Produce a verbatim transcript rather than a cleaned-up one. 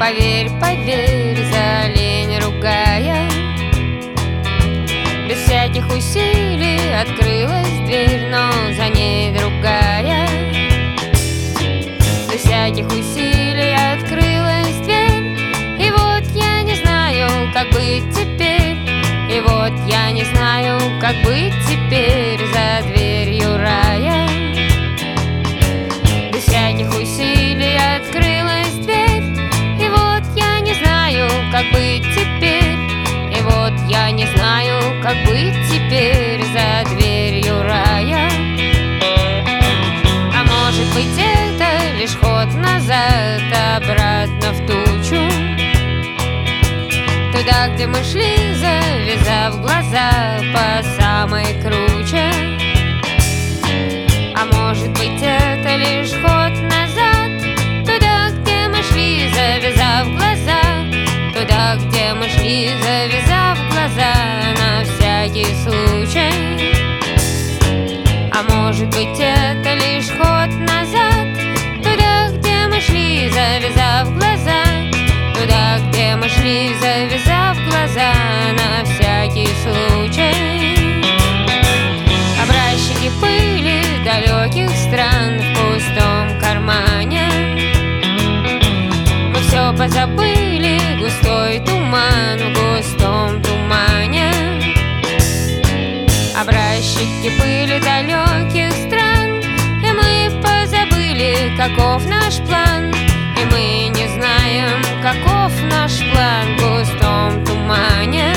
поверь, поверь, за лень ругая. Без всяких усилий открылась дверь, но за ней другая. Без всяких усилий открылась дверь, и вот я не знаю, как быть теперь. И вот я не знаю, как быть теперь за дверью рая. Без всяких усилий открылась дверь, и вот я не знаю, как быть теперь. И вот я не знаю, как быть теперь за дверью рая. А может быть, это лишь ход назад, обратно в тучу, туда, где мы шли, завязав глаза по самой круче. А может быть, это лишь ход назад, туда, где мы шли, завязав глаза, туда, где мы шли, завязав глаза на всякий случай. А может быть, это лишь ход назад, туда, где мы шли, завязав глаза, туда, где мы шли, завязав глаза на всякий случай. Образчики пыли далеких стран в пустом кармане. Мы все позабыли, густой туман в густом тумане. Образчики пыли далеких стран, и мы позабыли, каков наш план. И мы не знаем, каков наш план в густом тумане.